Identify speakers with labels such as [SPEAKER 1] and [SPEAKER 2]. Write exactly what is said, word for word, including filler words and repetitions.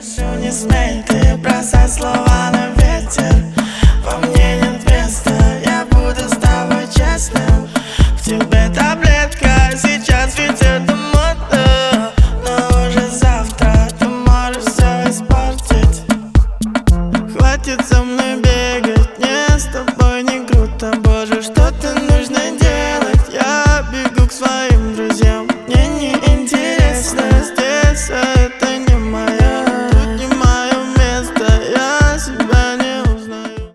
[SPEAKER 1] Прошу, не смей ты бросать слова на ветер. Во мне нет места, я буду с тобой честным. В тебе таблетка, сейчас ведь это модно, но уже завтра ты можешь все испортить. Хватит со мной